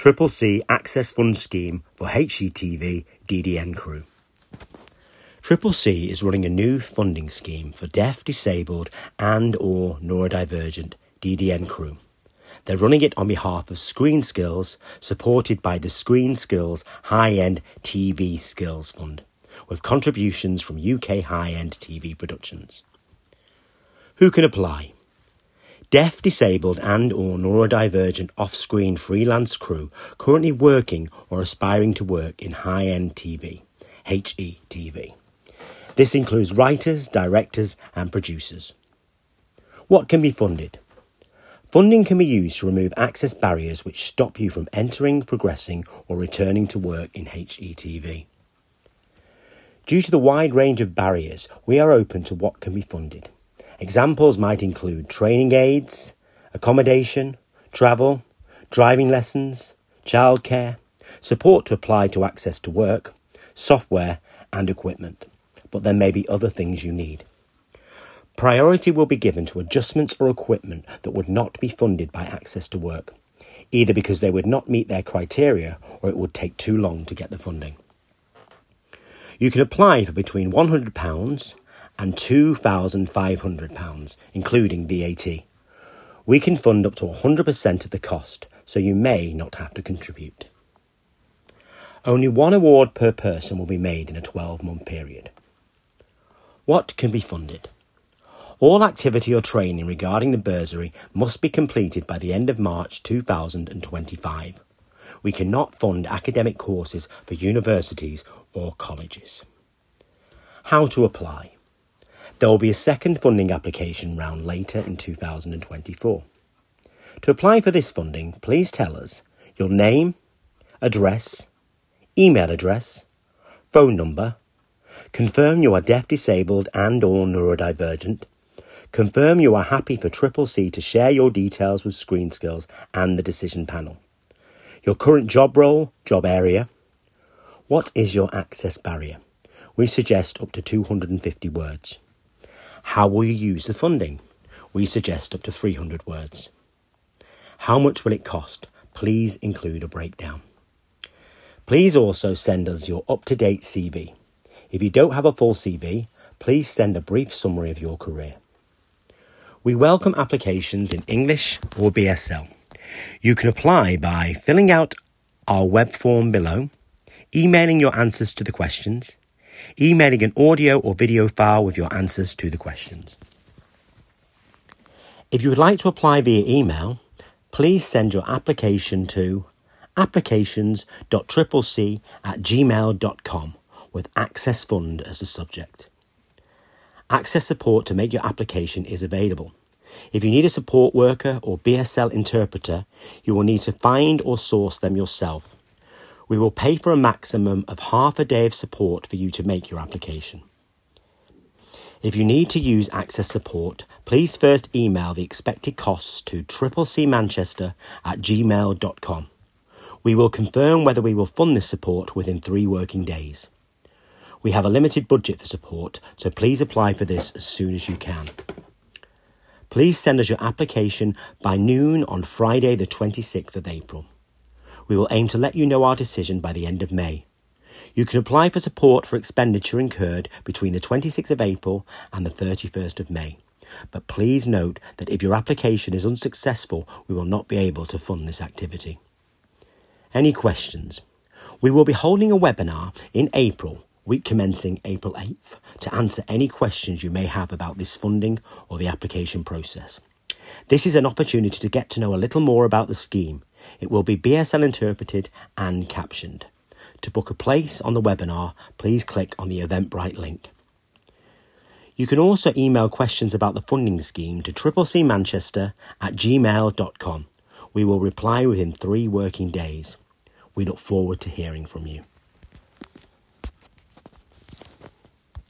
Triple C Access Fund Scheme for HGTV DDN crew. Triple C is running a new funding scheme for deaf, disabled and or neurodivergent DDN crew. They're running it on behalf of Screen Skills, supported by the Screen Skills High-End TV Skills Fund, with contributions from UK high-end TV productions. Who can apply? Deaf, disabled and or neurodivergent off-screen freelance crew currently working or aspiring to work in high-end TV, HETV. This includes writers, directors and producers. What can be funded? Funding can be used to remove access barriers which stop you from entering, progressing or returning to work in HETV. Due to the wide range of barriers, we are open to what can be funded. Examples might include training aids, accommodation, travel, driving lessons, childcare, support to apply to access to work, software and equipment. But there may be other things you need. Priority will be given to adjustments or equipment that would not be funded by access to work, either because they would not meet their criteria or it would take too long to get the funding. You can apply for between £100 and £2,500, including VAT. We can fund up to 100% of the cost, so you may not have to contribute. Only one award per person will be made in a 12-month period. What can be funded? All activity or training regarding the bursary must be completed by the end of March 2025. We cannot fund academic courses for universities or colleges. How to apply? There will be a second funding application round later in 2024. To apply for this funding, please tell us your name, address, email address, phone number, confirm you are deaf, disabled and or neurodivergent, confirm you are happy for Triple C to share your details with Screen Skills and the decision panel, your current job role, job area. What is your access barrier? We suggest up to 250 words. How will you use the funding? We suggest up to 300 words. How much will it cost? Please include a breakdown. Please also send us your up-to-date CV. If you don't have a full CV, please send a brief summary of your career. We welcome applications in English or BSL. You can apply by filling out our web form below, emailing your answers to the questions, emailing an audio or video file with your answers to the questions. If you would like to apply via email, please send your application to applications.triplec@gmail.com with Access Fund as the subject. Access support to make your application is available. If you need a support worker or BSL interpreter, you will need to find or source them yourself. We will pay for a maximum of half a day of support for you to make your application. If you need to use Access support, please first email the expected costs to triplec@gmail.com. We will confirm whether we will fund this support within 3 working days. We have a limited budget for support, so please apply for this as soon as you can. Please send us your application by noon on Friday the 26th of April. We will aim to let you know our decision by the end of May. You can apply for support for expenditure incurred between the 26th of April and the 31st of May. But please note that if your application is unsuccessful, we will not be able to fund this activity. Any questions? We will be holding a webinar in April, week commencing April 8th, to answer any questions you may have about this funding or the application process. This is an opportunity to get to know a little more about the scheme. It will be BSL interpreted and captioned. To book a place on the webinar, please click on the Eventbrite link. You can also email questions about the funding scheme to triplecmanchester@gmail.com. We will reply within 3 working days. We look forward to hearing from you.